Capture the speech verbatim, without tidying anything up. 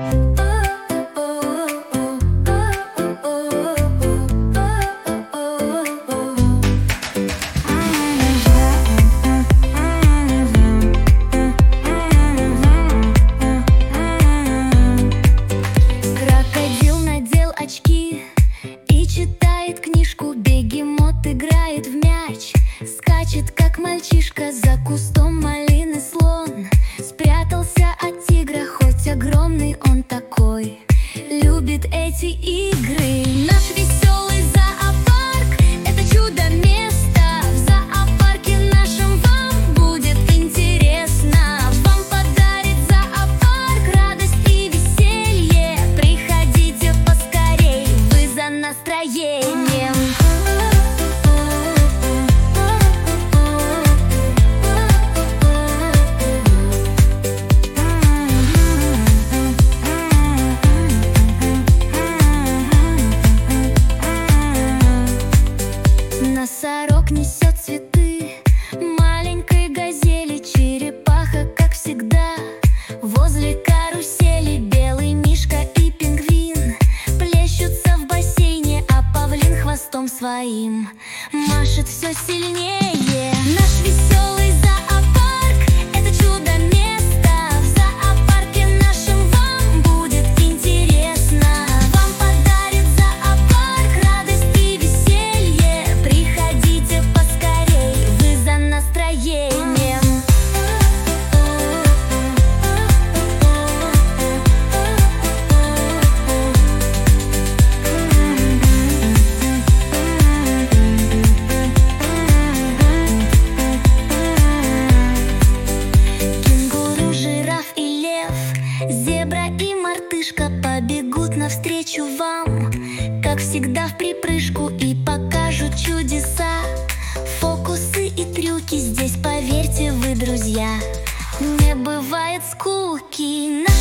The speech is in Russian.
Крокодил надел очки и читает книжку. Бегемот играет в мяч, скачет, как мальчишка. За кустом малины слон спрятался от тигра. Хоть огромный он такой, любит эти игры. Наш веселый зоопарк — это чудо-место. В зоопарке нашем вам будет интересно. Вам подарит зоопарк радость и веселье. Приходите поскорей, вы за настроением. Носорог несет цветы маленькой газели. Черепаха, как всегда, возле карусели. Белый мишка и пингвин плещутся в бассейне, а павлин хвостом своим машет все сильнее. Наш веселый зоопарк — это чудо-место. В зоопарке нашем вам будет интересно. Вам подарит зоопарк радость и веселье. Приходите поскорей, вы за настроением. Кенгуру, жираф и лев, зебра и мартышка побегут навстречу вам, как всегда в припрыжку, и покажут чудеса. Фокусы и трюки здесь, поверьте вы, друзья, не бывает скуки.